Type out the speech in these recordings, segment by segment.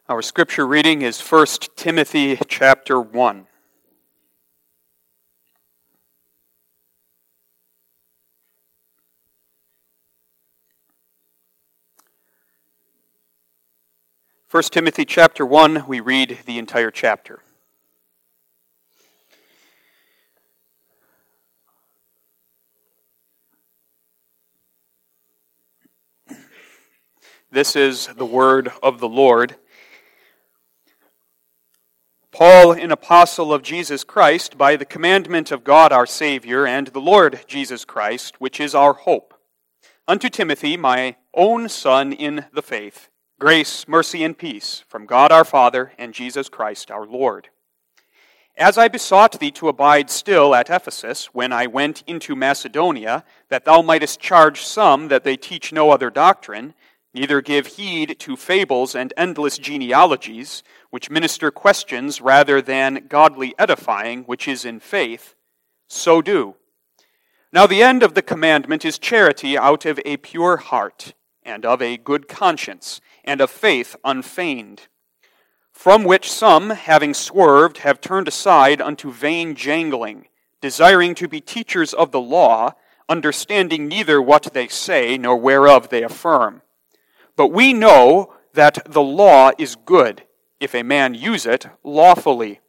Our scripture reading is 1 Timothy chapter 1. First Timothy chapter 1, we read the entire chapter. This is the word of the Lord. Paul, an apostle of Jesus Christ, by the commandment of God our Savior and the Lord Jesus Christ, which is our hope. Unto Timothy, my own son in the faith, grace, mercy, and peace from God our Father and Jesus Christ our Lord. As I besought thee to abide still at Ephesus, when I went into Macedonia, that thou mightest charge some that they teach no other doctrine, neither give heed to fables and endless genealogies, which minister questions rather than godly edifying, which is in faith, so do. Now the end of the commandment is charity out of a pure heart, and of a good conscience, and of faith unfeigned, from which some, having swerved, have turned aside unto vain jangling, desiring to be teachers of the law, understanding neither what they say, nor whereof they affirm. But we know that the law is good, if a man use it lawfully.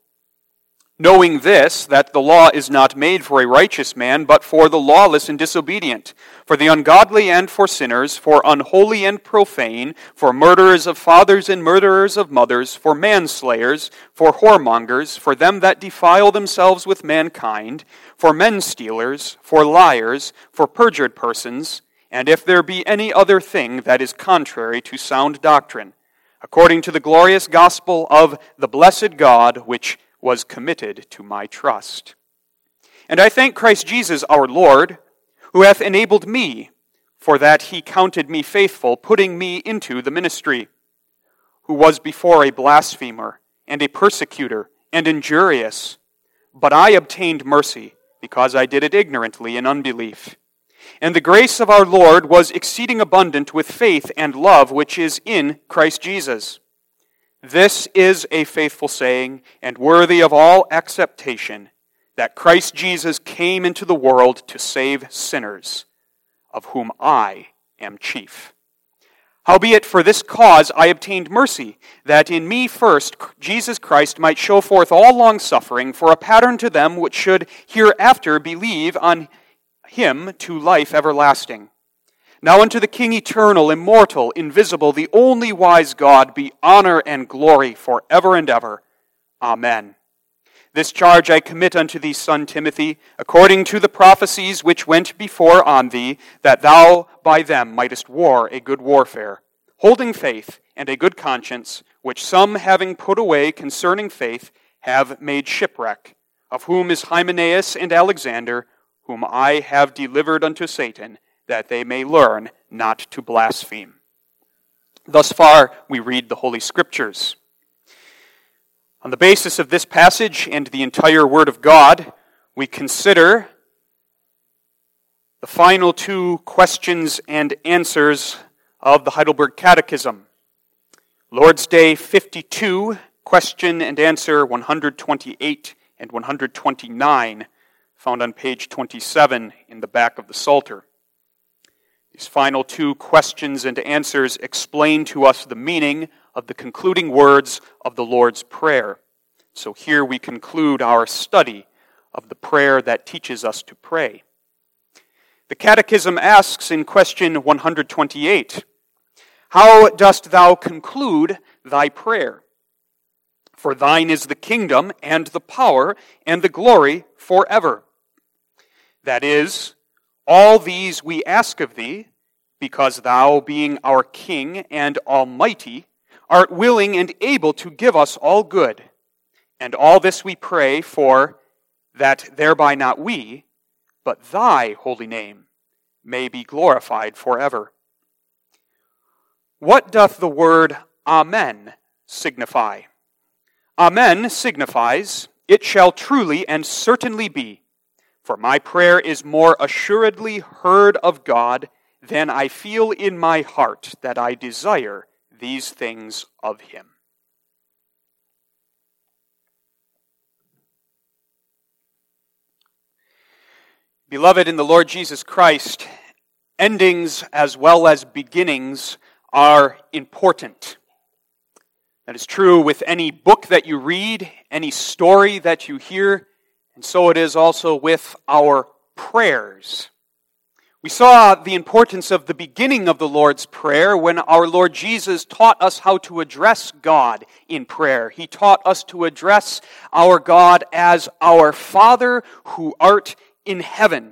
Knowing this, that the law is not made for a righteous man, but for the lawless and disobedient, for the ungodly and for sinners, for unholy and profane, for murderers of fathers and murderers of mothers, for manslayers, for whoremongers, for them that defile themselves with mankind, for men stealers, for liars, for perjured persons, and if there be any other thing that is contrary to sound doctrine, according to the glorious gospel of the blessed God, which was committed to my trust. And I thank Christ Jesus our Lord, who hath enabled me, for that he counted me faithful, putting me into the ministry, who was before a blasphemer, and a persecutor, and injurious. But I obtained mercy, because I did it ignorantly in unbelief. And the grace of our Lord was exceeding abundant with faith and love which is in Christ Jesus. This is a faithful saying, and worthy of all acceptation, that Christ Jesus came into the world to save sinners, of whom I am chief. Howbeit for this cause I obtained mercy, that in me first Jesus Christ might show forth all longsuffering for a pattern to them which should hereafter believe on him to life everlasting. Now unto the King eternal, immortal, invisible, the only wise God, be honor and glory forever and ever. Amen. This charge I commit unto thee, son Timothy, according to the prophecies which went before on thee, that thou by them mightest war a good warfare, holding faith and a good conscience, which some having put away concerning faith have made shipwreck, of whom is Hymenaeus and Alexander, whom I have delivered unto Satan, that they may learn not to blaspheme. Thus far, we read the Holy Scriptures. On the basis of this passage and the entire Word of God, we consider the final two questions and answers of the Heidelberg Catechism. Lord's Day 52, question and answer 128 and 129, found on page 27 in the back of the Psalter. These final two questions and answers explain to us the meaning of the concluding words of the Lord's Prayer. So here we conclude our study of the prayer that teaches us to pray. The Catechism asks in question 128, how dost thou conclude thy prayer? For thine is the kingdom and the power and the glory forever. That is, all these we ask of thee, because thou, being our King and Almighty, art willing and able to give us all good. And all this we pray for, that thereby not we, but thy holy name may be glorified forever. What doth the word Amen signify? Amen signifies, it shall truly and certainly be. For my prayer is more assuredly heard of God than I feel in my heart that I desire these things of him. Beloved in the Lord Jesus Christ, endings as well as beginnings are important. That is true with any book that you read, any story that you hear, and so it is also with our prayers. We saw the importance of the beginning of the Lord's Prayer when our Lord Jesus taught us how to address God in prayer. He taught us to address our God as our Father who art in heaven.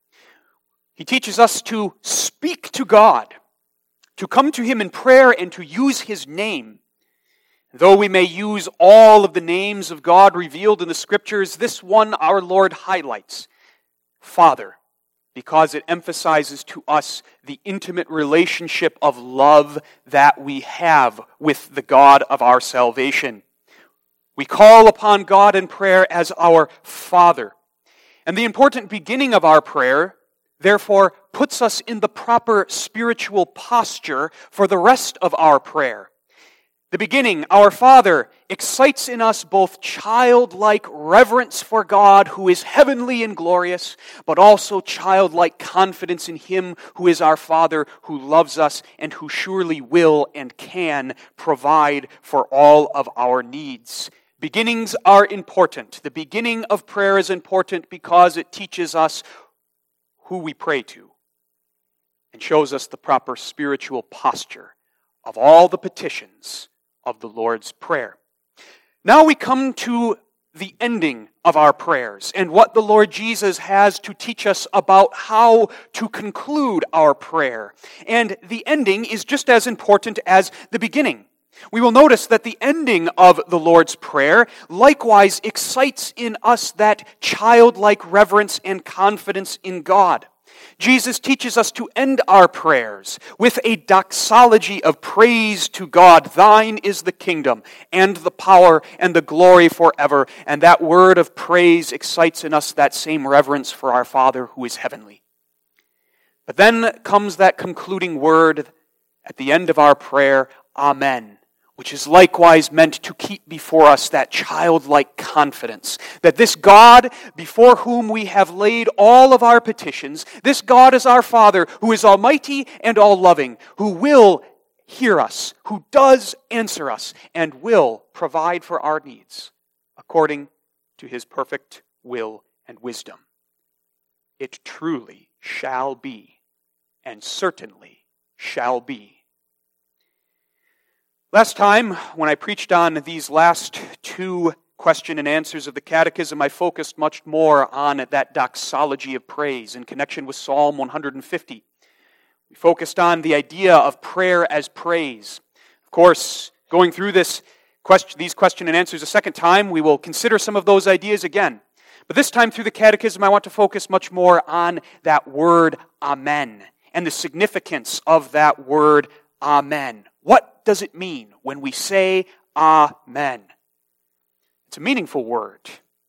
He teaches us to speak to God, to come to Him in prayer and to use His name. Though we may use all of the names of God revealed in the Scriptures, this one our Lord highlights, Father, because it emphasizes to us the intimate relationship of love that we have with the God of our salvation. We call upon God in prayer as our Father. And the important beginning of our prayer, therefore, puts us in the proper spiritual posture for the rest of our prayer. The beginning, our Father, excites in us both childlike reverence for God who is heavenly and glorious, but also childlike confidence in Him who is our Father, who loves us and who surely will and can provide for all of our needs. Beginnings are important. The beginning of prayer is important because it teaches us who we pray to and shows us the proper spiritual posture of all the petitions of the Lord's Prayer. Now we come to the ending of our prayers and what the Lord Jesus has to teach us about how to conclude our prayer. And the ending is just as important as the beginning. We will notice that the ending of the Lord's Prayer likewise excites in us that childlike reverence and confidence in God. Jesus teaches us to end our prayers with a doxology of praise to God. Thine is the kingdom and the power and the glory forever. And that word of praise excites in us that same reverence for our Father who is heavenly. But then comes that concluding word at the end of our prayer, Amen, which is likewise meant to keep before us that childlike confidence that this God before whom we have laid all of our petitions, this God is our Father who is almighty and all-loving, who will hear us, who does answer us, and will provide for our needs according to His perfect will and wisdom. It truly shall be, and certainly shall be. Last time, when I preached on these last two question and answers of the Catechism, I focused much more on that doxology of praise in connection with Psalm 150. We focused on the idea of prayer as praise. Of course, going through these question and answers a second time, we will consider some of those ideas again. But this time through the Catechism, I want to focus much more on that word Amen and the significance of that word Amen. What does it mean when we say Amen? It's a meaningful word.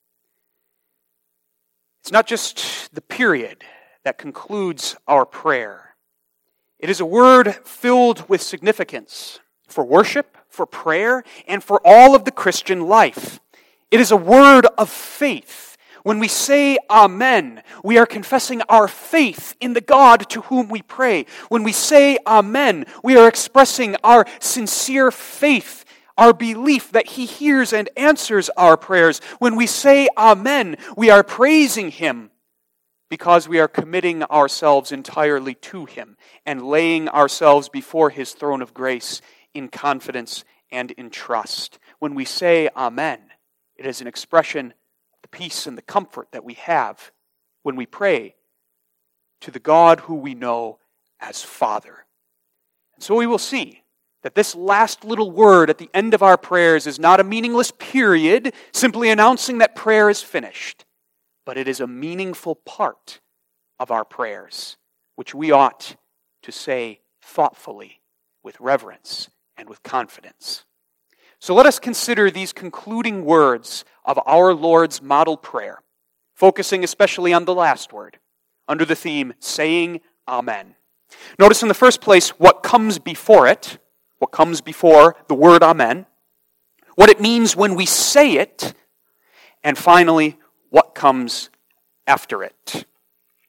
It's not just the period that concludes our prayer. It is a word filled with significance for worship, for prayer, and for all of the Christian life. It is a word of faith. When we say Amen, we are confessing our faith in the God to whom we pray. When we say Amen, we are expressing our sincere faith, our belief that He hears and answers our prayers. When we say Amen, we are praising Him because we are committing ourselves entirely to Him and laying ourselves before His throne of grace in confidence and in trust. When we say Amen, it is an expression the peace and the comfort that we have when we pray to the God who we know as Father. And so we will see that this last little word at the end of our prayers is not a meaningless period, simply announcing that prayer is finished, but it is a meaningful part of our prayers, which we ought to say thoughtfully, with reverence and with confidence. So let us consider these concluding words of our Lord's model prayer, focusing especially on the last word, under the theme, saying Amen. Notice in the first place what comes before it, what comes before the word Amen, what it means when we say it, and finally, what comes after it.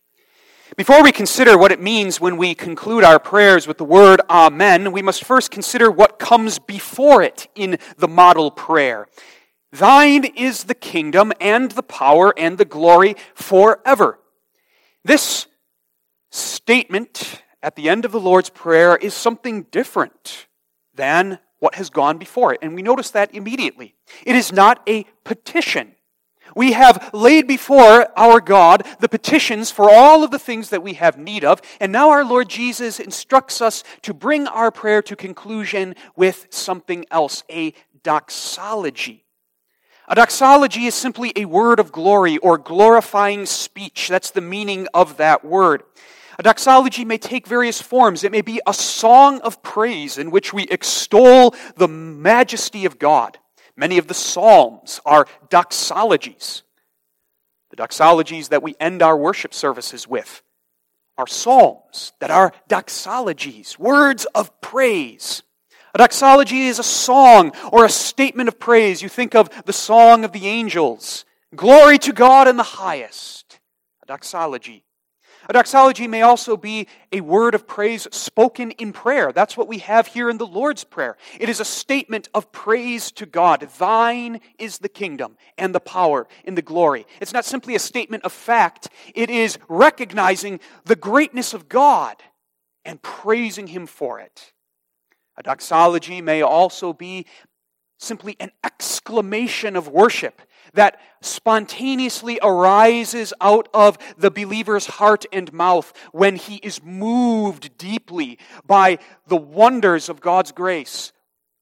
Before we consider what it means when we conclude our prayers with the word Amen, we must first consider what comes before it in the model prayer. Thine is the kingdom and the power and the glory forever. This statement at the end of the Lord's Prayer is something different than what has gone before it, and we notice that immediately. It is not a petition. We have laid before our God the petitions for all of the things that we have need of, and now our Lord Jesus instructs us to bring our prayer to conclusion with something else, a doxology. A doxology is simply a word of glory or glorifying speech. That's the meaning of that word. A doxology may take various forms. It may be a song of praise in which we extol the majesty of God. Many of the Psalms are doxologies. The doxologies that we end our worship services with are psalms that are doxologies, words of praise. A doxology is a song or a statement of praise. You think of the song of the angels. Glory to God in the highest. A doxology. A doxology may also be a word of praise spoken in prayer. That's what we have here in the Lord's Prayer. It is a statement of praise to God. Thine is the kingdom and the power and the glory. It's not simply a statement of fact. It is recognizing the greatness of God and praising Him for it. A doxology may also be simply an exclamation of worship that spontaneously arises out of the believer's heart and mouth when he is moved deeply by the wonders of God's grace,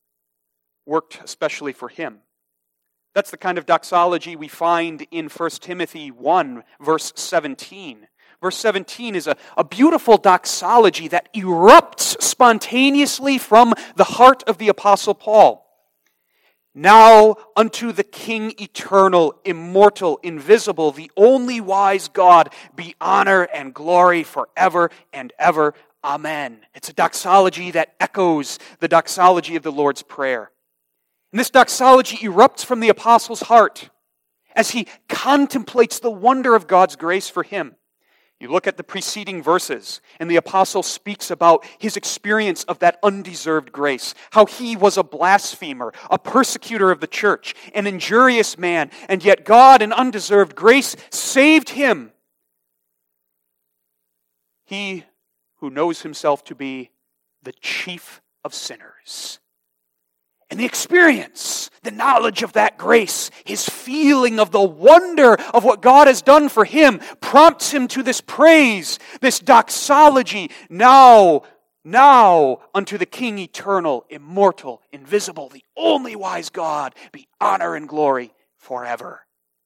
worked especially for him. That's the kind of doxology we find in 1 Timothy 1, verse 17. Verse 17 is a beautiful doxology that erupts spontaneously from the heart of the Apostle Paul. Now unto the King eternal, immortal, invisible, the only wise God, be honor and glory forever and ever. Amen. It's a doxology that echoes the doxology of the Lord's Prayer. And this doxology erupts from the apostle's heart as he contemplates the wonder of God's grace for him. You look at the preceding verses, and the apostle speaks about his experience of that undeserved grace, how he was a blasphemer, a persecutor of the church, an injurious man, and yet God in undeserved grace saved him. He who knows himself to be the chief of sinners. And the experience, the knowledge of that grace, his feeling of the wonder of what God has done for him prompts him to this praise, this doxology. Now unto the King eternal, immortal, invisible, the only wise God, be honor and glory forever.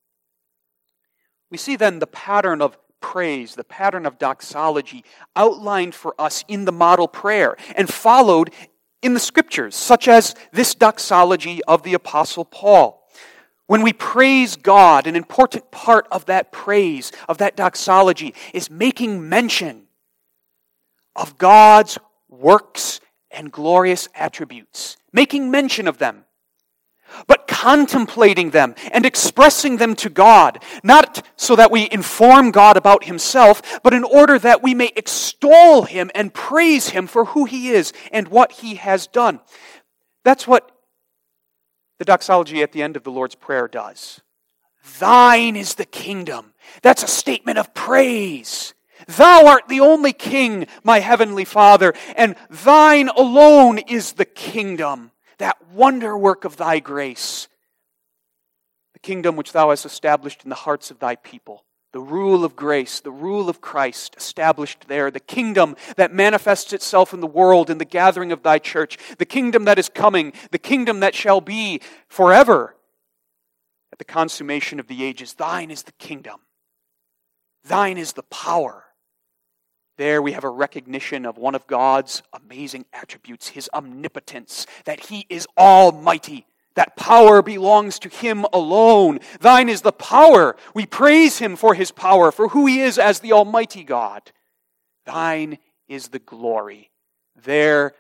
We see then the pattern of praise, the pattern of doxology outlined for us in the model prayer and followed in the Scriptures, such as this doxology of the Apostle Paul. When we praise God, an important part of that praise, of that doxology, is making mention of God's works and glorious attributes. Making mention of them, but contemplating them and expressing them to God, not so that we inform God about Himself, but in order that we may extol Him and praise Him for who He is and what He has done. That's what the doxology at the end of the Lord's Prayer does. Thine is the kingdom. That's a statement of praise. Thou art the only King, my heavenly Father, and thine alone is the kingdom. That wonder work of thy grace, the kingdom which thou hast established in the hearts of thy people, the rule of grace, the rule of Christ established there, the kingdom that manifests itself in the world in the gathering of thy church, the kingdom that is coming, the kingdom that shall be forever at the consummation of the ages. Thine is the kingdom. Thine is the power. There we have a recognition of one of God's amazing attributes, His omnipotence, that He is almighty. That power belongs to Him alone. Thine is the power. We praise Him for His power, for who He is as the Almighty God. Thine is the glory. There,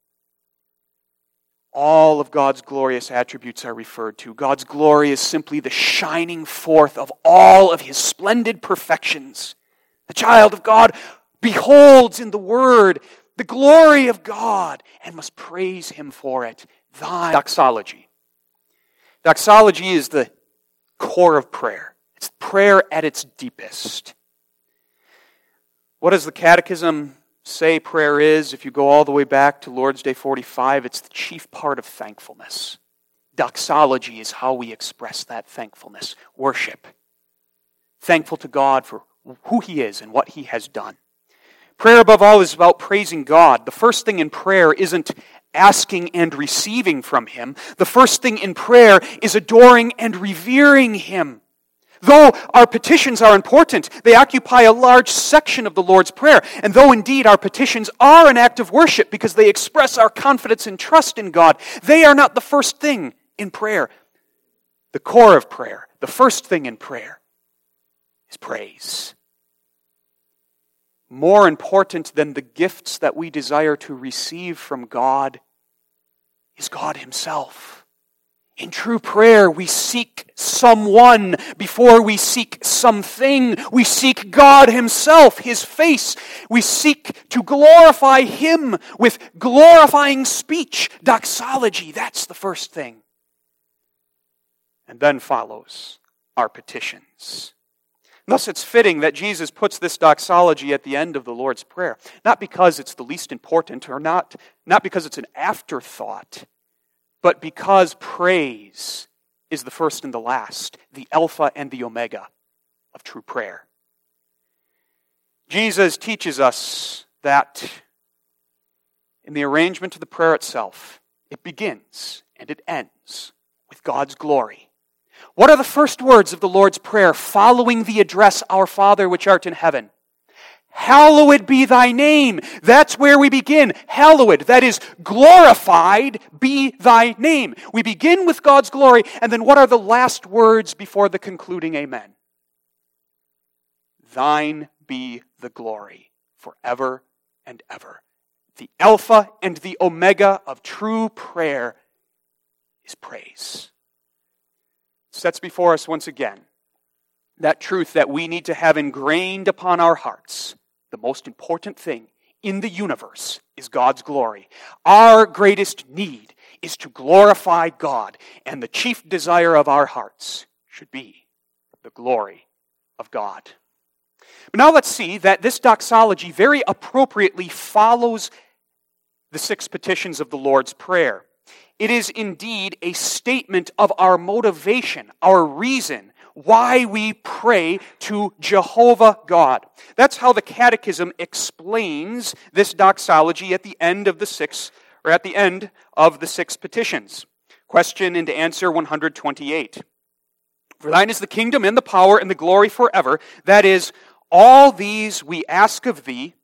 all of God's glorious attributes are referred to. God's glory is simply the shining forth of all of His splendid perfections The child of God beholds in the Word the glory of God and must praise Him for it. Thy doxology. Doxology is the core of prayer. It's prayer at its deepest. What does the Catechism say prayer is? If you go all the way back to Lord's Day 45, it's the chief part of thankfulness. Doxology is how we express that thankfulness. Worship. Thankful to God for who He is and what He has done. Prayer, above all, is about praising God. The first thing in prayer isn't asking and receiving from Him. The first thing in prayer is adoring and revering Him. Though our petitions are important, they occupy a large section of the Lord's Prayer. And though indeed our petitions are an act of worship because they express our confidence and trust in God, they are not the first thing in prayer. The core of prayer, the first thing in prayer, is praise. More important than the gifts that we desire to receive from God is God Himself. In true prayer, we seek someone before we seek something. We seek God Himself, His face. We seek to glorify Him with glorifying speech, doxology. That's the first thing. And then follows our petitions. Thus, it's fitting that Jesus puts this doxology at the end of the Lord's Prayer, not because it's the least important or not because it's an afterthought, but because praise is the first and the last, the Alpha and the Omega of true prayer. Jesus teaches us that in the arrangement of the prayer itself, it begins and it ends with God's glory. What are the first words of the Lord's Prayer following the address, Our Father which art in heaven? Hallowed be thy name. That's where we begin. Hallowed, that is, glorified be thy name. We begin with God's glory, and then what are the last words before the concluding amen? Thine be the glory forever and ever. The Alpha and the Omega of true prayer is praise. It sets before us once again that truth that we need to have ingrained upon our hearts. The most important thing in the universe is God's glory. Our greatest need is to glorify God, and the chief desire of our hearts should be the glory of God. But now let's see that this doxology very appropriately follows the 6 petitions of the Lord's Prayer. It is indeed a statement of our motivation, our reason, why we pray to Jehovah God. That's how the Catechism explains this doxology at the end of the 6 petitions. Question and answer 128. For thine is the kingdom and the power and the glory forever. That is, all these we ask of thee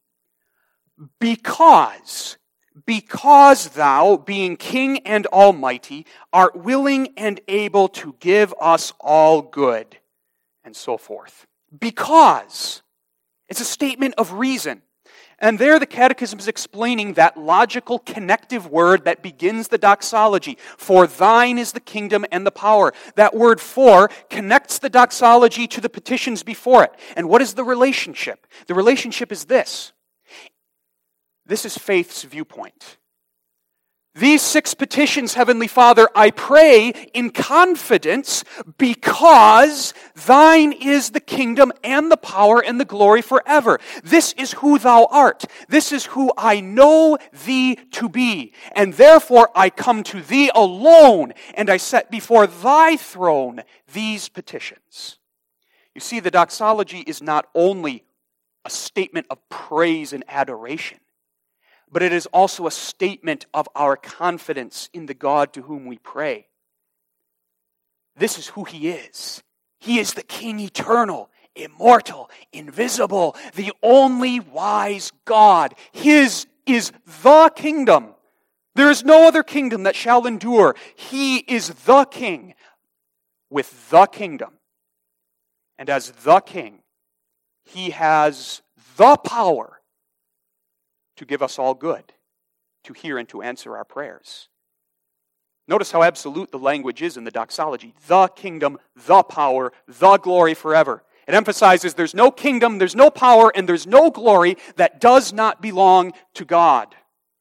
because thou, being King and Almighty, art willing and able to give us all good, and so forth. Because. It's a statement of reason. And there the Catechism is explaining that logical connective word that begins the doxology. For thine is the kingdom and the power. That word for connects the doxology to the petitions before it. And what is the relationship? The relationship is this. This is faith's viewpoint. These 6 petitions, Heavenly Father, I pray in confidence because thine is the kingdom and the power and the glory forever. This is who thou art. This is who I know thee to be. And therefore I come to thee alone and I set before thy throne these petitions. You see, the doxology is not only a statement of praise and adoration, but it is also a statement of our confidence in the God to whom we pray. This is who He is. He is the King eternal, immortal, invisible, the only wise God. His is the kingdom. There is no other kingdom that shall endure. He is the King with the kingdom. And as the King, He has the power to give us all good, to hear and to answer our prayers. Notice how absolute the language is in the doxology. The kingdom, the power, the glory forever. It emphasizes there's no kingdom, there's no power, and there's no glory that does not belong to God.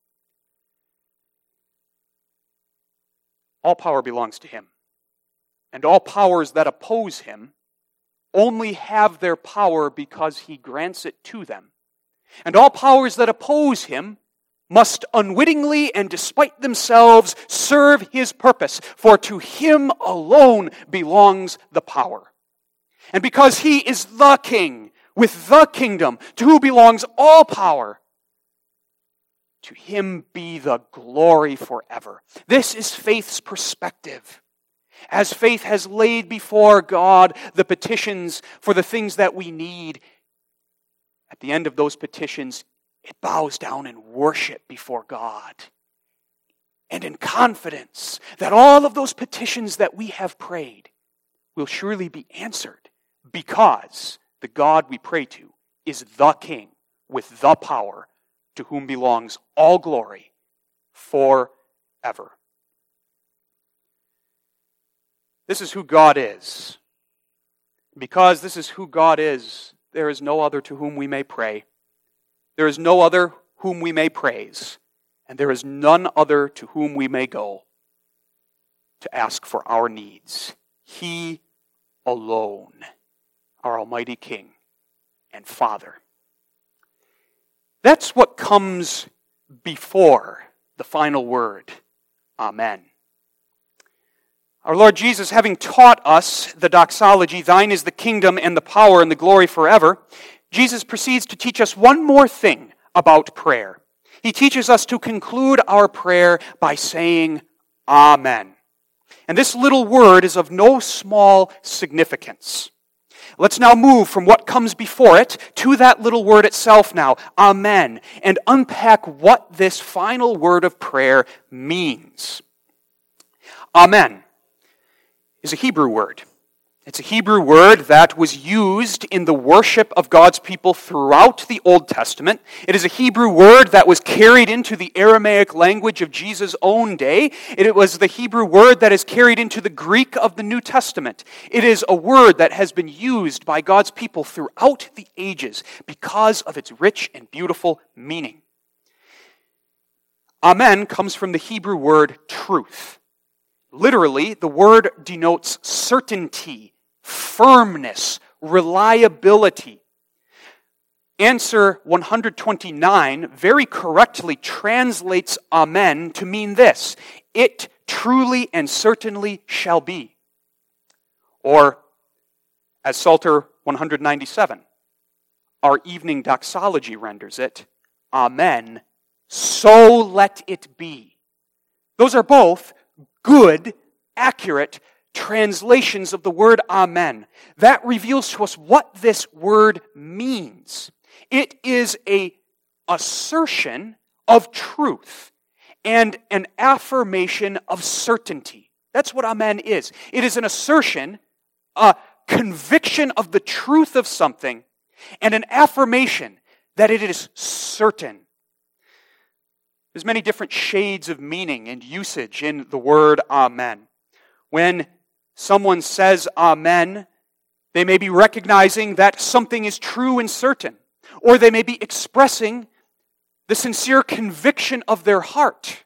All power belongs to Him. And all powers that oppose Him only have their power because He grants it to them. And all powers that oppose Him must unwittingly and despite themselves serve His purpose, for to Him alone belongs the power. And because He is the King with the kingdom, to whom belongs all power, to Him be the glory forever. This is faith's perspective. As faith has laid before God the petitions for the things that we need, at the end of those petitions, it bows down in worship before God. And in confidence that all of those petitions that we have prayed will surely be answered, because the God we pray to is the King with the power, to whom belongs all glory forever. This is who God is. Because this is who God is, there is no other to whom we may pray. There is no other whom we may praise. And there is none other to whom we may go to ask for our needs. He alone, our Almighty King and Father. That's what comes before the final word. Amen. Our Lord Jesus, having taught us the doxology, thine is the kingdom and the power and the glory forever, Jesus proceeds to teach us one more thing about prayer. He teaches us to conclude our prayer by saying, Amen. And this little word is of no small significance. Let's now move from what comes before it to that little word itself now, Amen, and unpack what this final word of prayer means. Amen is a Hebrew word. It's a Hebrew word that was used in the worship of God's people throughout the Old Testament. It is a Hebrew word that was carried into the Aramaic language of Jesus' own day. It was the Hebrew word that is carried into the Greek of the New Testament. It is a word that has been used by God's people throughout the ages because of its rich and beautiful meaning. Amen comes from the Hebrew word truth. Literally, the word denotes certainty, firmness, reliability. Answer 129 very correctly translates Amen to mean this: it truly and certainly shall be. Or, as Psalter 197, our evening doxology renders it, Amen, so let it be. Those are both good, accurate translations of the word Amen. That reveals to us what this word means. It is an assertion of truth and an affirmation of certainty. That's what Amen is. It is an assertion, a conviction of the truth of something, and an affirmation that it is certain. There's many different shades of meaning and usage in the word Amen. When someone says Amen, they may be recognizing that something is true and certain, or they may be expressing the sincere conviction of their heart.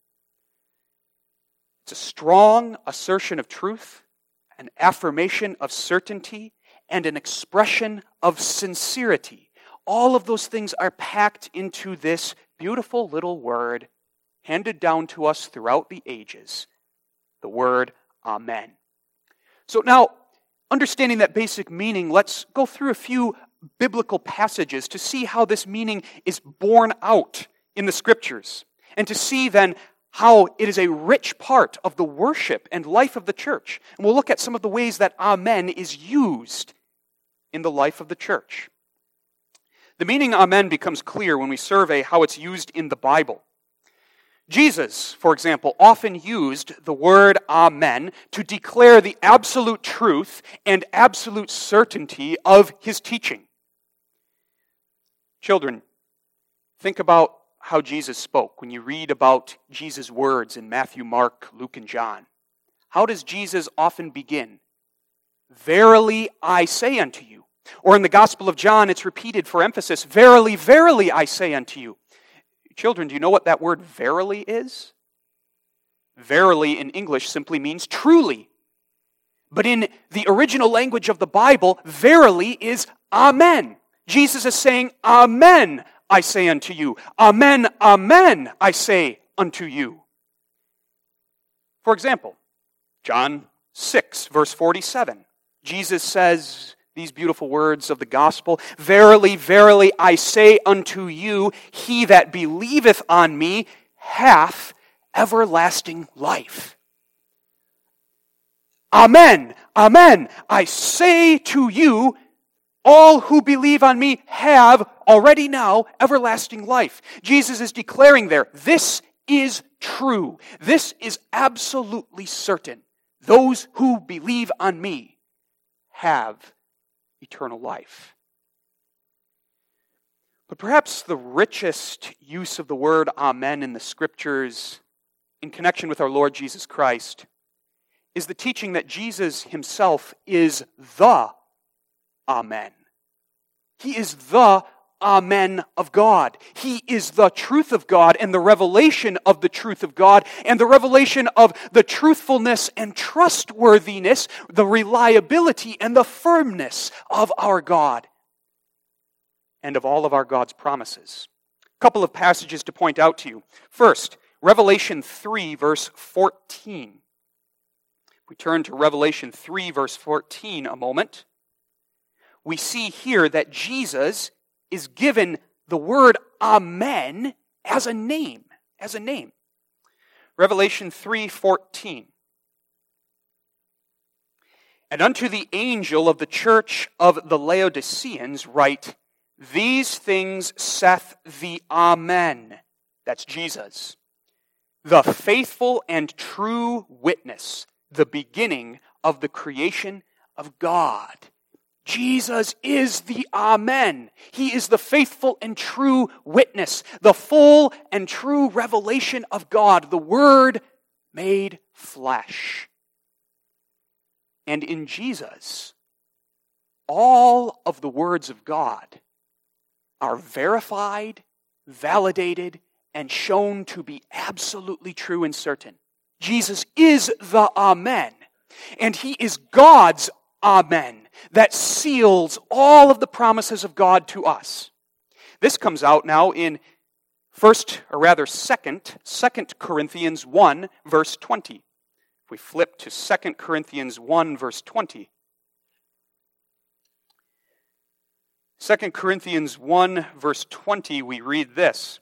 It's a strong assertion of truth, an affirmation of certainty, and an expression of sincerity. All of those things are packed into this beautiful little word handed down to us throughout the ages, the word Amen. So now, understanding that basic meaning, let's go through a few biblical passages to see how this meaning is borne out in the Scriptures, and to see then how it is a rich part of the worship and life of the church. And we'll look at some of the ways that Amen is used in the life of the church. The meaning Amen becomes clear when we survey how it's used in the Bible. Jesus, for example, often used the word Amen to declare the absolute truth and absolute certainty of his teaching. Children, think about how Jesus spoke when you read about Jesus' words in Matthew, Mark, Luke, and John. How does Jesus often begin? Verily I say unto you. Or in the Gospel of John, it's repeated for emphasis, "Verily, verily, I say unto you." Children, do you know what that word verily is? Verily in English simply means truly. But in the original language of the Bible, verily is amen. Jesus is saying, "Amen, I say unto you. Amen, amen, I say unto you." For example, John 6, verse 47. Jesus says these beautiful words of the gospel, "Verily, verily, I say unto you, he that believeth on me hath everlasting life." Amen, amen, I say to you, all who believe on me have already now everlasting life. Jesus is declaring there, this is true. This is absolutely certain. Those who believe on me have eternal life. But perhaps the richest use of the word amen in the Scriptures in connection with our Lord Jesus Christ is the teaching that Jesus himself is the Amen. He is the Amen of God. He is the truth of God and the revelation of the truth of God and the revelation of the truthfulness and trustworthiness, the reliability and the firmness of our God and of all of our God's promises. A couple of passages to point out to you. First, Revelation 3, verse 14. We turn to Revelation 3, verse 14 a moment. We see here that Jesus is given the word Amen as a name. Revelation 3:14. "And unto the angel of the church of the Laodiceans write, These things saith the Amen." That's Jesus. "The faithful and true witness, the beginning of the creation of God." Jesus is the Amen. He is the faithful and true witness, the full and true revelation of God, the Word made flesh. And in Jesus, all of the words of God are verified, validated, and shown to be absolutely true and certain. Jesus is the Amen, and He is God's Amen that seals all of the promises of God to us. This comes out now in Second Corinthians 1, verse 20. If we flip to 2 Corinthians 1, verse 20. 2 Corinthians 1, verse 20, we read this.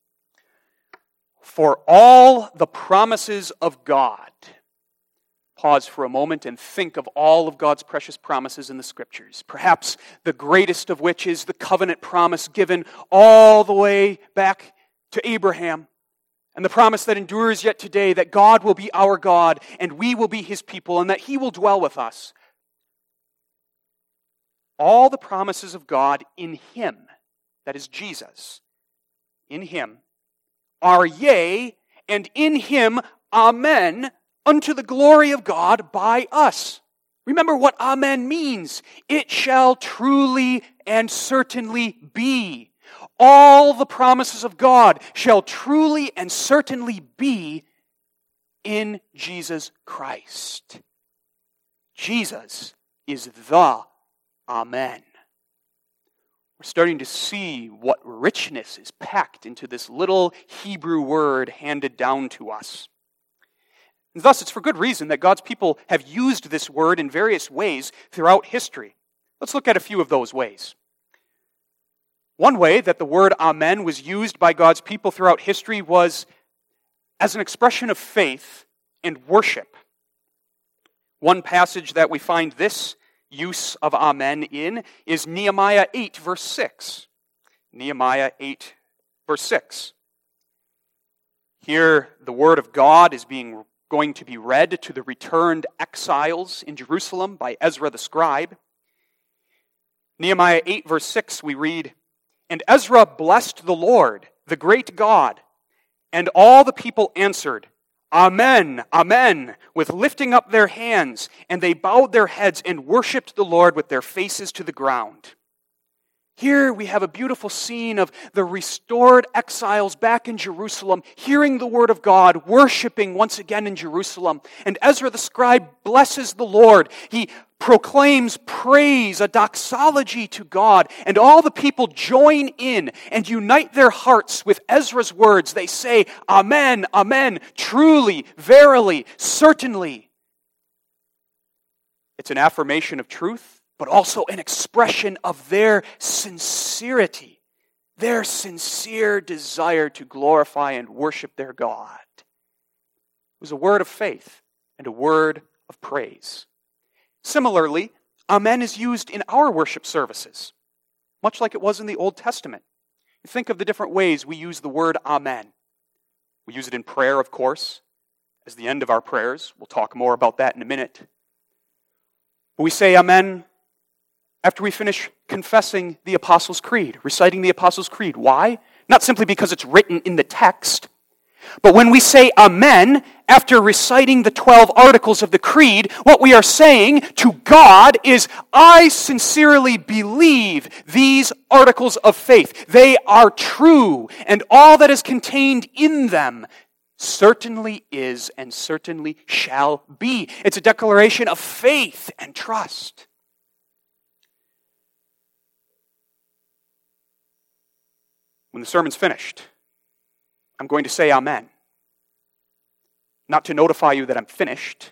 "For all the promises of God," pause for a moment and think of all of God's precious promises in the Scriptures. Perhaps the greatest of which is the covenant promise given all the way back to Abraham. And the promise that endures yet today, that God will be our God and we will be His people and that He will dwell with us. All the promises of God in Him, that is Jesus, in Him, are yea, and in Him, amen, unto the glory of God by us. Remember what amen means. It shall truly and certainly be. All the promises of God shall truly and certainly be in Jesus Christ. Jesus is the Amen. We're starting to see what richness is packed into this little Hebrew word handed down to us. And thus, it's for good reason that God's people have used this word in various ways throughout history. Let's look at a few of those ways. One way that the word Amen was used by God's people throughout history was as an expression of faith and worship. One passage that we find this use of Amen in is Nehemiah 8, verse 6. Nehemiah 8, verse 6. Here, the word of God is going to be read to the returned exiles in Jerusalem by Ezra the scribe. Nehemiah 8, verse 6, we read, "And Ezra blessed the Lord, the great God, and all the people answered, Amen, Amen, with lifting up their hands, and they bowed their heads and worshipped the Lord with their faces to the ground. Here we have a beautiful scene of the restored exiles back in Jerusalem, hearing the word of God, worshiping once again in Jerusalem. And Ezra the scribe blesses the Lord. He proclaims praise, a doxology to God, and all the people join in and unite their hearts with Ezra's words. They say, Amen, Amen, truly, verily, certainly. It's an affirmation of truth, but also an expression of their sincerity, their sincere desire to glorify and worship their God. It was a word of faith and a word of praise. Similarly, Amen is used in our worship services, much like it was in the Old Testament. Think of the different ways we use the word Amen. We use it in prayer, of course, as the end of our prayers. We'll talk more about that in a minute. But we say Amen after we finish confessing the Apostles' Creed, reciting the Apostles' Creed. Why? Not simply because it's written in the text, but when we say Amen after reciting the 12 articles of the Creed, what we are saying to God is, I sincerely believe these articles of faith. They are true, and all that is contained in them certainly is and certainly shall be. It's a declaration of faith and trust. When the sermon's finished, I'm going to say Amen. Not to notify you that I'm finished.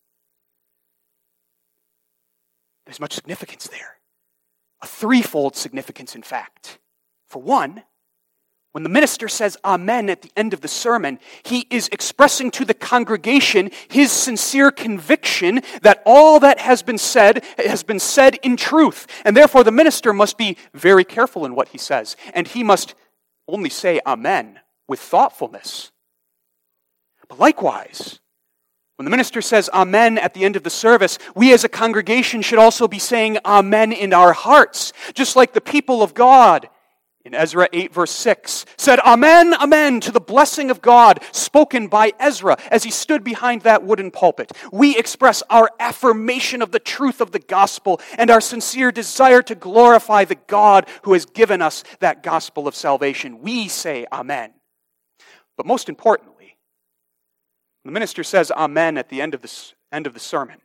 There's much significance there. A threefold significance, in fact. For one, when the minister says Amen at the end of the sermon, he is expressing to the congregation his sincere conviction that all that has been said in truth. And therefore the minister must be very careful in what he says. And he must only say Amen with thoughtfulness. But likewise, when the minister says Amen at the end of the service, we as a congregation should also be saying Amen in our hearts, just like the people of God in Ezra 8 verse 6 said Amen, Amen to the blessing of God spoken by Ezra as he stood behind that wooden pulpit. We express our affirmation of the truth of the gospel and our sincere desire to glorify the God who has given us that gospel of salvation. We say Amen. But most importantly, the minister says Amen at the end of the sermon.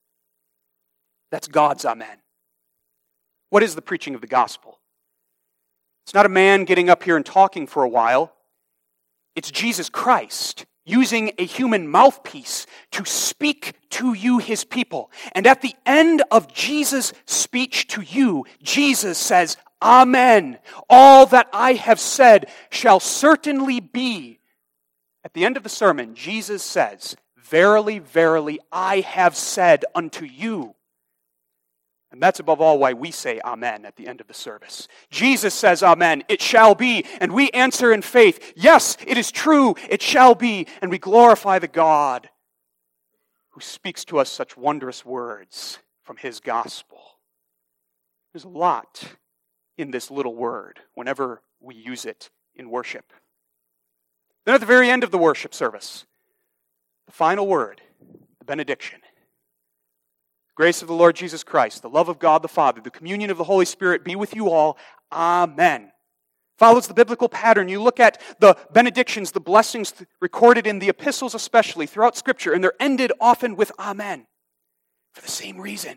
That's God's Amen. What is the preaching of the gospel? It's not a man getting up here and talking for a while. It's Jesus Christ using a human mouthpiece to speak to you, his people. And at the end of Jesus' speech to you, Jesus says, Amen. All that I have said shall certainly be. At the end of the sermon, Jesus says, Verily, verily, I have said unto you. And that's above all why we say Amen at the end of the service. Jesus says Amen, it shall be. And we answer in faith, yes, it is true, it shall be. And we glorify the God who speaks to us such wondrous words from his gospel. There's a lot in this little word whenever we use it in worship. Then at the very end of the worship service, the final word, the benediction. The grace of the Lord Jesus Christ, the love of God the Father, the communion of the Holy Spirit be with you all. Amen. Follows the biblical pattern. You look at the benedictions, the blessings recorded in the epistles especially throughout Scripture, and they're ended often with Amen. For the same reason.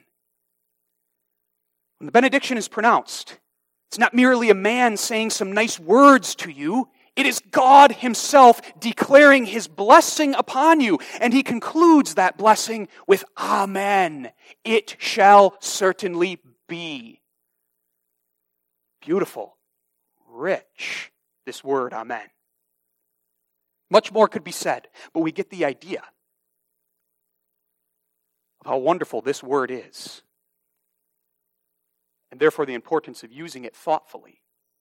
When the benediction is pronounced, it's not merely a man saying some nice words to you. It is God himself declaring his blessing upon you. And he concludes that blessing with Amen. It shall certainly be. Beautiful, rich, this word Amen. Much more could be said, but we get the idea of how wonderful this word is. And therefore the importance of using it thoughtfully.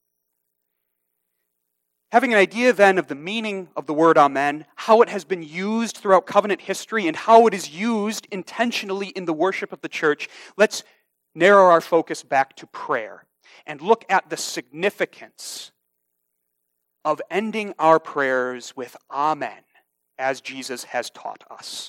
Having an idea then of the meaning of the word Amen, how it has been used throughout covenant history, and how it is used intentionally in the worship of the church, let's narrow our focus back to prayer and look at the significance of ending our prayers with Amen as Jesus has taught us.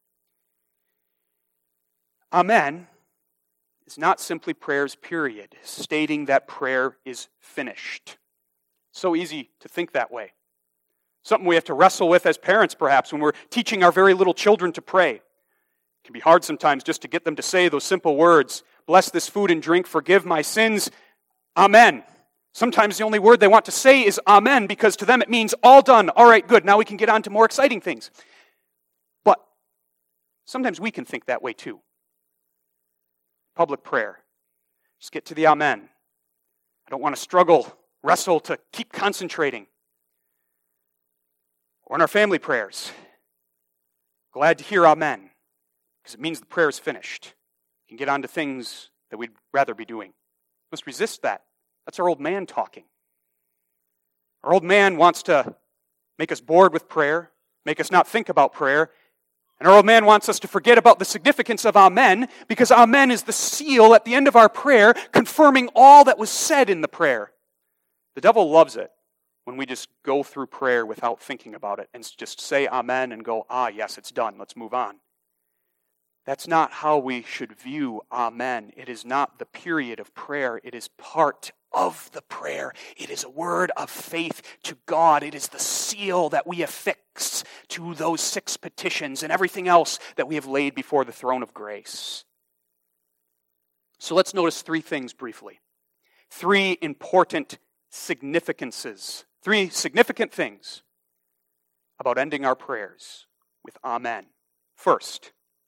Amen is not simply prayers, period, stating that prayer is finished. So easy to think that way. Something we have to wrestle with as parents, perhaps, when we're teaching our very little children to pray. It can be hard sometimes just to get them to say those simple words, bless this food and drink, forgive my sins, amen. Sometimes the only word they want to say is amen, because to them it means all done, all right, good, now we can get on to more exciting things. But sometimes we can think that way too. Public prayer. Just get to the amen. I don't want to struggle, wrestle to keep concentrating. Or in our family prayers. Glad to hear amen, because it means the prayer is finished. You can get on to things that we'd rather be doing. We must resist that. That's our old man talking. Our old man wants to make us bored with prayer, make us not think about prayer, and our old man wants us to forget about the significance of amen, because amen is the seal at the end of our prayer, confirming all that was said in the prayer. The devil loves it when we just go through prayer without thinking about it and just say amen and go, yes, it's done, let's move on. That's not how we should view amen. It is not the period of prayer. It is part of the prayer. It is a word of faith to God. It is the seal that we affix to those 6 petitions and everything else that we have laid before the throne of grace. So let's notice 3 things briefly. 3 important significances. 3 significant things about ending our prayers with amen. First,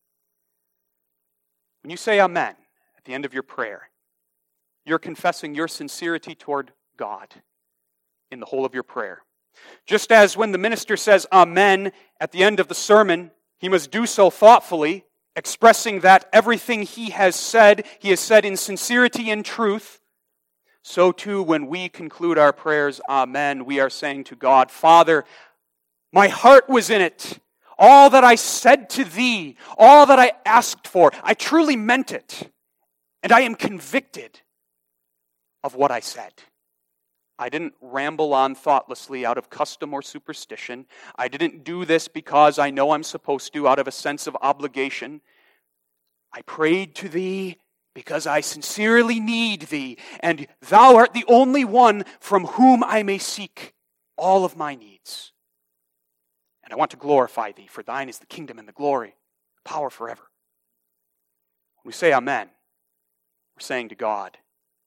when you say amen at the end of your prayer, you're confessing your sincerity toward God in the whole of your prayer. Just as when the minister says amen at the end of the sermon, he must do so thoughtfully, expressing that everything he has said in sincerity and truth. So too, when we conclude our prayers, amen, we are saying to God, Father, my heart was in it. All that I said to thee, all that I asked for, I truly meant it. And I am convicted of what I said. I didn't ramble on thoughtlessly out of custom or superstition. I didn't do this because I know I'm supposed to out of a sense of obligation. I prayed to thee because I sincerely need thee, and thou art the only one from whom I may seek all of my needs. And I want to glorify thee, for thine is the kingdom and the glory, the power forever. When we say amen, we're saying to God,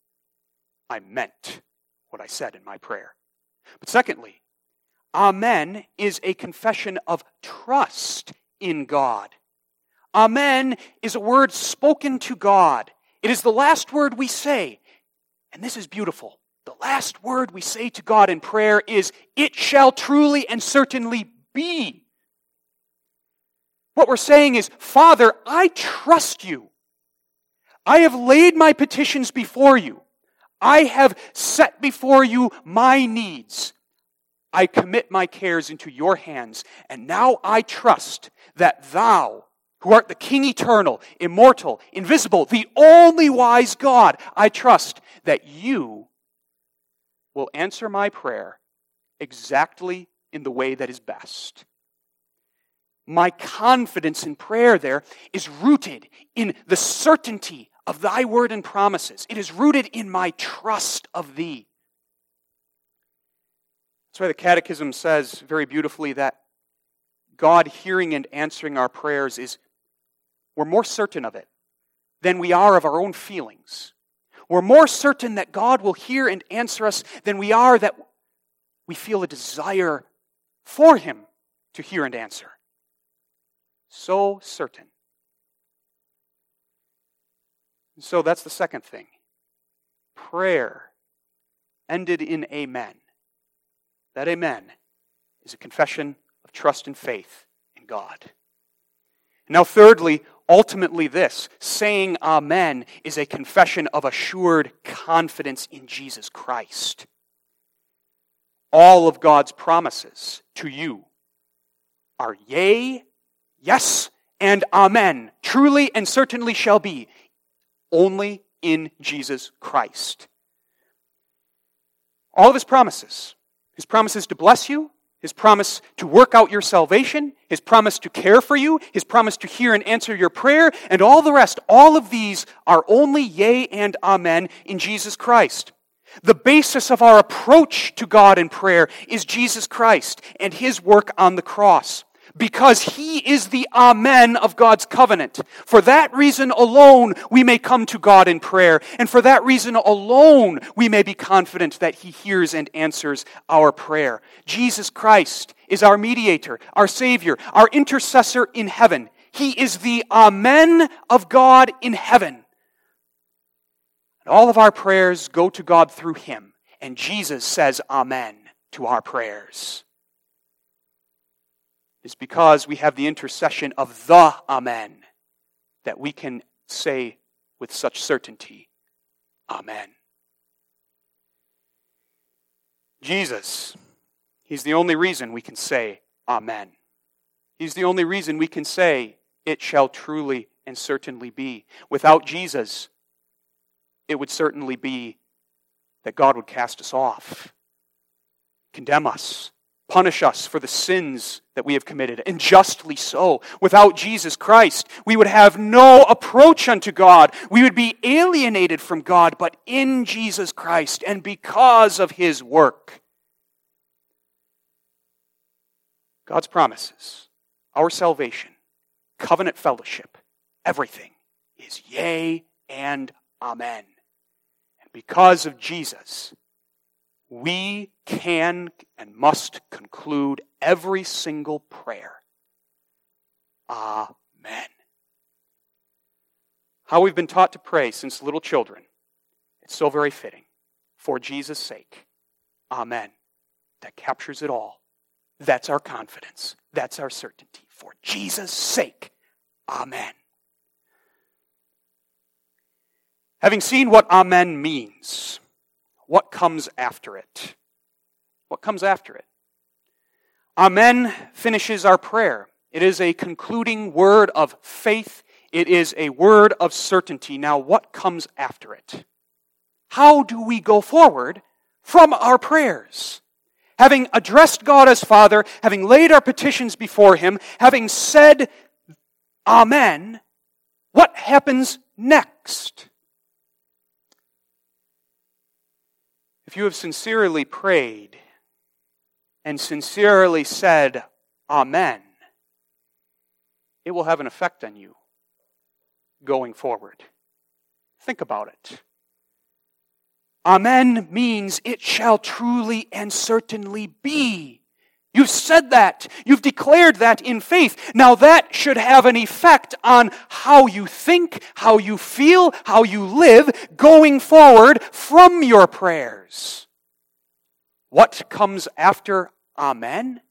I meant what I said in my prayer. But secondly, amen is a confession of trust in God. Amen is a word spoken to God. It is the last word we say. And this is beautiful. The last word we say to God in prayer is, it shall truly and certainly be. What we're saying is, Father, I trust you. I have laid my petitions before you. I have set before you my needs. I commit my cares into your hands, and now I trust that thou, who art the King eternal, immortal, invisible, the only wise God, I trust that you will answer my prayer exactly in the way that is best. My confidence in prayer there is rooted in the certainty of thy word and promises. It is rooted in my trust of thee. That's why the Catechism says very beautifully that God hearing and answering our prayers we're more certain of it than we are of our own feelings. We're more certain that God will hear and answer us than we are that we feel a desire for Him to hear and answer. So certain. So that's the second thing. Prayer ended in amen. That amen is a confession of trust and faith in God. Now thirdly, ultimately this, saying amen is a confession of assured confidence in Jesus Christ. All of God's promises to you are yea, yes, and amen. Truly and certainly shall be. Only in Jesus Christ. All of His promises to bless you, His promise to work out your salvation, His promise to care for you, His promise to hear and answer your prayer, and all the rest, all of these are only yea and amen in Jesus Christ. The basis of our approach to God in prayer is Jesus Christ and His work on the cross, because He is the amen of God's covenant. For that reason alone, we may come to God in prayer, and for that reason alone, we may be confident that He hears and answers our prayer. Jesus Christ is our mediator, our Savior, our intercessor in heaven. He is the amen of God in heaven. And all of our prayers go to God through Him, and Jesus says amen to our prayers. It's because we have the intercession of the Amen that we can say with such certainty, Amen. Jesus, He's the only reason we can say Amen. He's the only reason we can say, it shall truly and certainly be. Without Jesus, it would certainly be that God would cast us off, condemn us, punish us for the sins that we have committed, and justly so. Without Jesus Christ, we would have no approach unto God. We would be alienated from God, but in Jesus Christ, and because of His work, God's promises, our salvation, covenant fellowship, everything is yea and amen. And because of Jesus, we can and must conclude every single prayer. Amen. How we've been taught to pray since little children. It's so very fitting. For Jesus' sake. Amen. That captures it all. That's our confidence. That's our certainty. For Jesus' sake. Amen. Having seen what amen means, what comes after it? What comes after it? Amen finishes our prayer. It is a concluding word of faith. It is a word of certainty. Now, what comes after it? How do we go forward from our prayers? Having addressed God as Father, having laid our petitions before Him, having said Amen, what happens next? If you have sincerely prayed and sincerely said, Amen, it will have an effect on you going forward. Think about it. Amen means it shall truly and certainly be. You've said that. You've declared that in faith. Now that should have an effect on how you think, how you feel, how you live going forward from your prayers. What comes after Amen?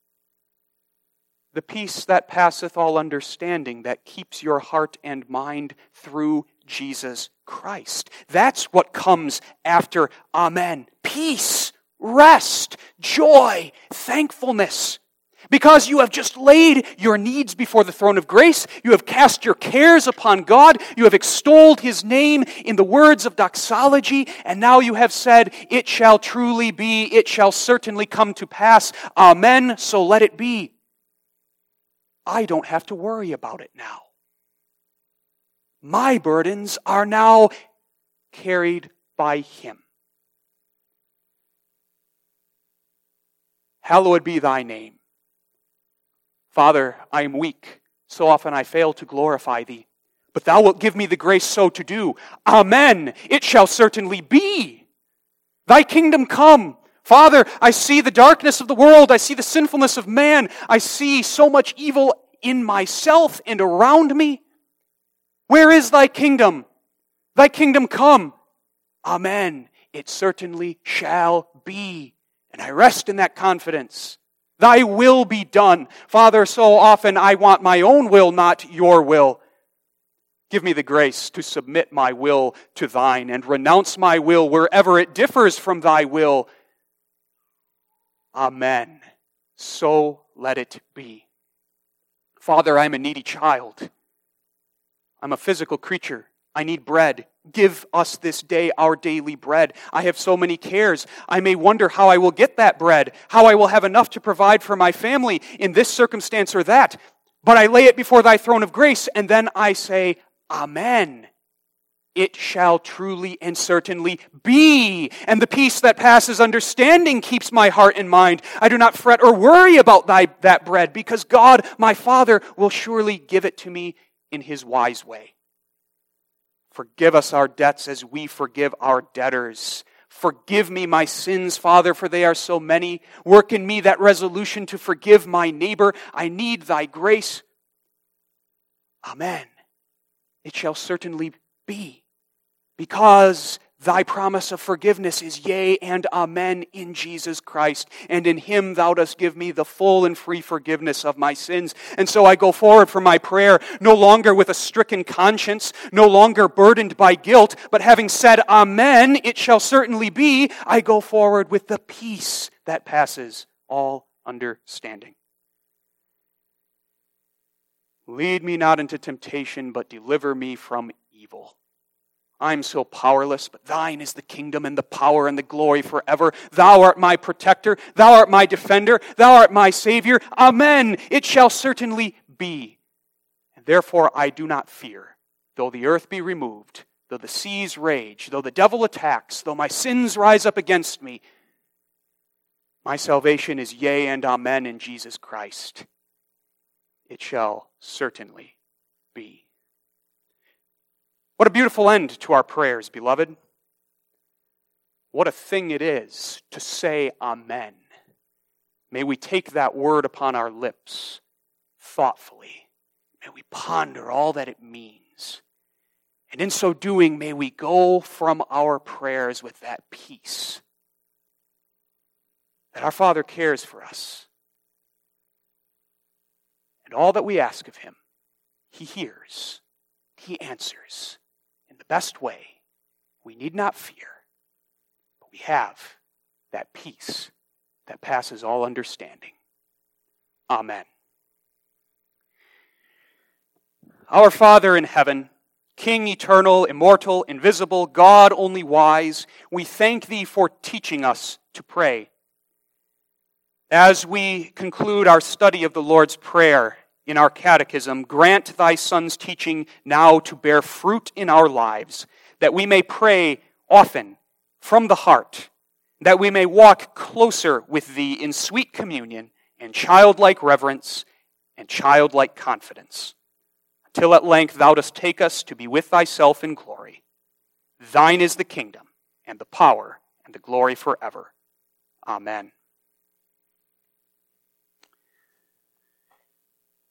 The peace that passeth all understanding, that keeps your heart and mind through Jesus Christ. That's what comes after Amen. Peace, rest, joy, thankfulness. Because you have just laid your needs before the throne of grace, you have cast your cares upon God, you have extolled His name in the words of doxology, and now you have said, it shall truly be, it shall certainly come to pass. Amen, so let it be. I don't have to worry about it now. My burdens are now carried by Him. Hallowed be Thy name. Father, I am weak. So often I fail to glorify Thee. But Thou wilt give me the grace so to do. Amen. It shall certainly be. Thy kingdom come. Father, I see the darkness of the world. I see the sinfulness of man. I see so much evil in myself and around me. Where is Thy kingdom? Thy kingdom come. Amen. It certainly shall be. And I rest in that confidence. Thy will be done. Father, so often I want my own will, not Your will. Give me the grace to submit my will to Thine and renounce my will wherever it differs from Thy will. Amen. So let it be. Father, I'm a needy child. I'm a physical creature. I need bread. Give us this day our daily bread. I have so many cares. I may wonder how I will get that bread, how I will have enough to provide for my family in this circumstance or that. But I lay it before thy throne of grace, and then I say, Amen. It shall truly and certainly be. And the peace that passes understanding keeps my heart and mind. I do not fret or worry about that bread, because God, my Father, will surely give it to me in his wise way. Forgive us our debts as we forgive our debtors. Forgive me my sins, Father, for they are so many. Work in me that resolution to forgive my neighbor. I need thy grace. Amen. It shall certainly be, because thy promise of forgiveness is yea and amen in Jesus Christ, and in him thou dost give me the full and free forgiveness of my sins. And so I go forward from my prayer, no longer with a stricken conscience, no longer burdened by guilt, but having said, Amen, it shall certainly be, I go forward with the peace that passes all understanding. Lead me not into temptation, but deliver me from evil. I'm so powerless, but thine is the kingdom and the power and the glory forever. Thou art my protector. Thou art my defender. Thou art my Savior. Amen. It shall certainly be. And therefore I do not fear, though the earth be removed, though the seas rage, though the devil attacks, though my sins rise up against me. My salvation is yea and amen in Jesus Christ. It shall certainly be. What a beautiful end to our prayers, beloved. What a thing it is to say Amen. May we take that word upon our lips thoughtfully. May we ponder all that it means. And in so doing, may we go from our prayers with that peace that our Father cares for us. And all that we ask of him, he hears, he answers. In the best way, we need not fear, but we have that peace that passes all understanding. Amen. Our Father in heaven, King eternal, immortal, invisible, God only wise, we thank thee for teaching us to pray. As we conclude our study of the Lord's Prayer in our catechism, grant thy Son's teaching now to bear fruit in our lives, that we may pray often from the heart, that we may walk closer with thee in sweet communion and childlike reverence and childlike confidence, until at length thou dost take us to be with thyself in glory. Thine is the kingdom and the power and the glory forever. Amen.